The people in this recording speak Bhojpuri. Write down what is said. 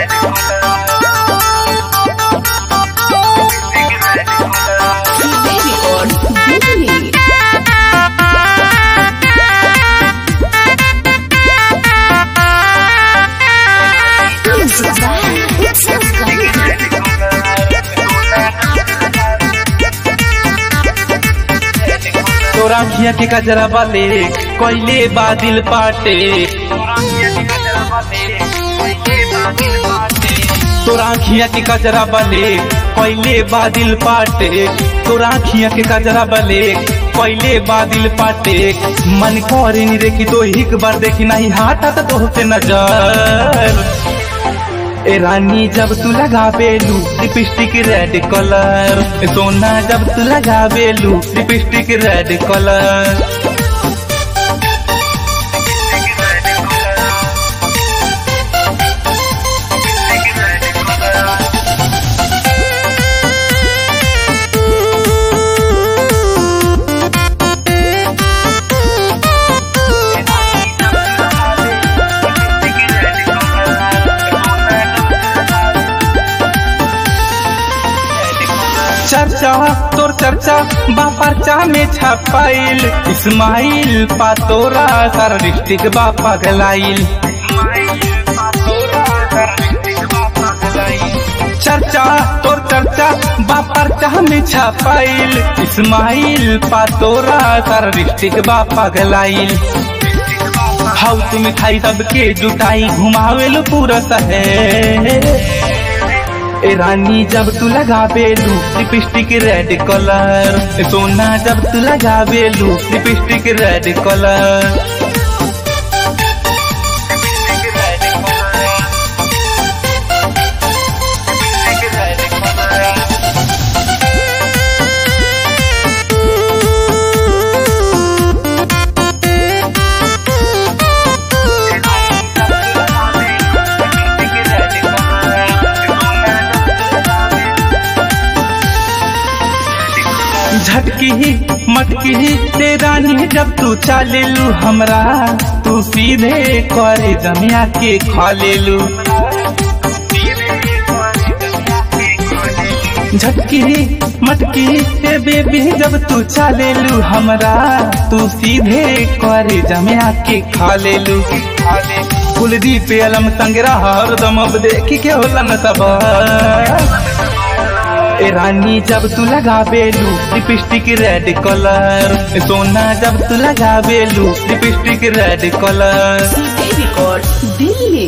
तोरा खिया के कजरा वाले कोयले बादल पाटे, तोरा खिया के कजरा वाले कोयले बादल पाटे, तोरा खिया के कजरा वाले कोयले बादल पाटे। मन करे नी देखी तो एक बार देखी नहीं हटा तो से नजर। ए रानी जब तू लगावेलू लिपस्टिक रेड कलर, सोना जब तू लगावेलू लिपस्टिक रेड कलर। चर्चा तोर चर्चा बापर्चा में छपाइल, इस्माइल पातोरा सारा डिस्ट्रिक्ट बापा गलाइल। चर्चा तोर चर्चा बापर्चा में छपाइल, इस्माइल पातोरा सारा डिस्ट्रिक्ट बापा गलाइल। हाउस में खाई सबके जुटाई घुमावेलो पूरा शहर। ए रानी जब तू लगावेलू लिपस्टिक रेड कलर, सोना जब तू लगावेलू लिपस्टिक रेड कलर। झटकी ही मटकी ही ते रानी जब तू चालेलू हमरा, तू सीधे करे जमिया के खा लेलू। झटकी ही मटकी हे बेबी जब तू चालेलू हमरा, तू सीधे करे जमिया के खा लेलू। कुलदीप अलम संगरा हरदम अब देखी के होला न सब। ए रानी जब तू लगावेलू लिपस्टिक रेड कलर, सोना जब तू लगावेलू लिपस्टिक रेड कलर। दिल्ली।